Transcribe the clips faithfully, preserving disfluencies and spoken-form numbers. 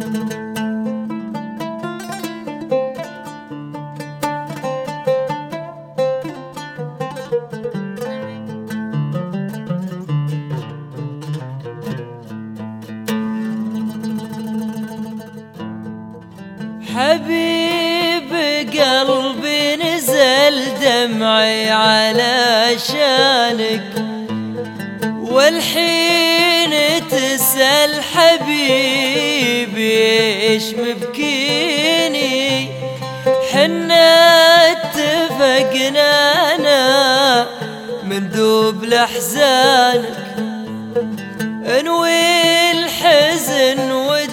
حبيب قلبي نزل دمعي علشانك، والحين تسأل حبيبي ايش مبكيني. حنا اتفقنا انا مندوب لأحزانك، انوي الحزن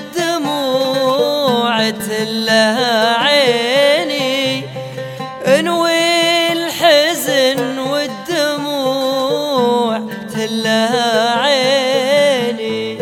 والدموع تلها عيني، انوي الحزن والدموع تلها عيني.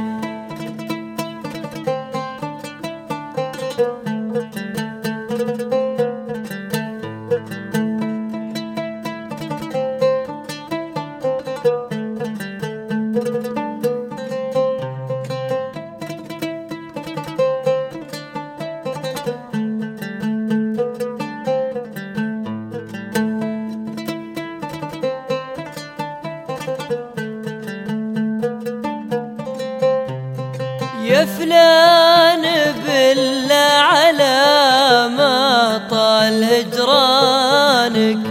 يا فلان بالله على ما طال هجرانك،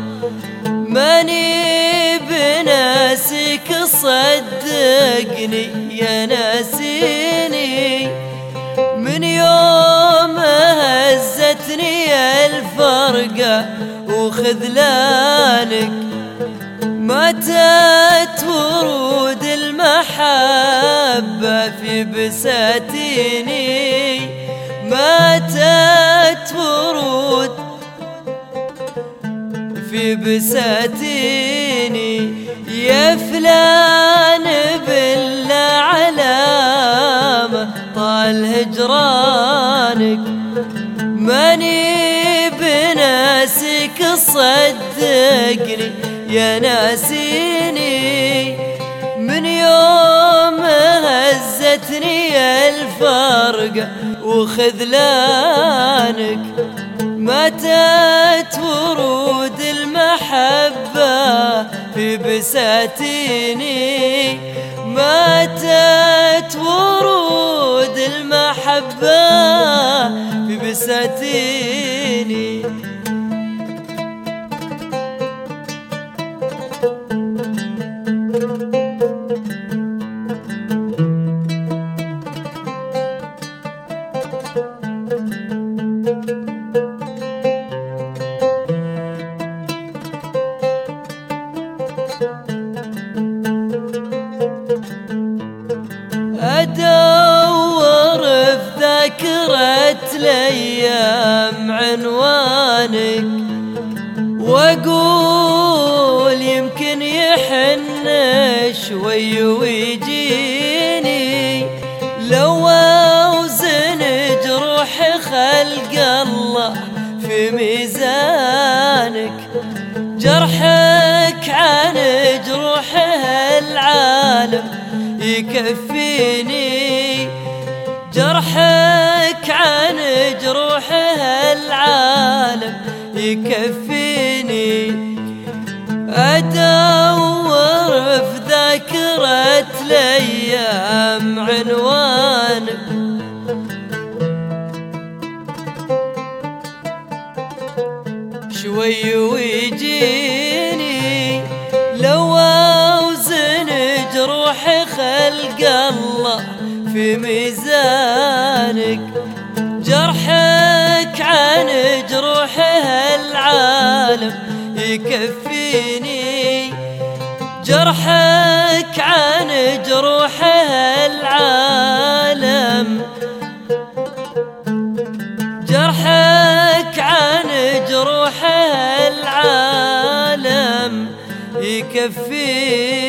ماني بناسك صدقني يا ناسيني. من يوم هزتني الفرقة وخذلانك، ماتت ورود المحبة في بساتيني، ماتت ورود في بساتيني. يا فلان بالله على ما طال هجرانك، ماني بناسك صدقني يا ناسيني. من يوم هزتني الفرقة وخذلانك، ماتت ورود المحبة في بساتيني، ماتت ورود المحبة في بساتيني. أدور في ذاكرة الأيام عنوانك، وأقول يمكن يحن شوي ويجيني. لو أوزن جروح خلق الله في ميزانك، جرحك عن جروح العالم يكفيني، جرحك عن جروح العالم يكفيني. أدور في ذاكرة الأيام عنوانك، شوي ويجيني. لو أوزن جروح خلق الله في ميزانك، جرحك عن جروح العالم يكفيني، جرحك عن جروح العالم، جرحك عن جروح العالم يكفيني.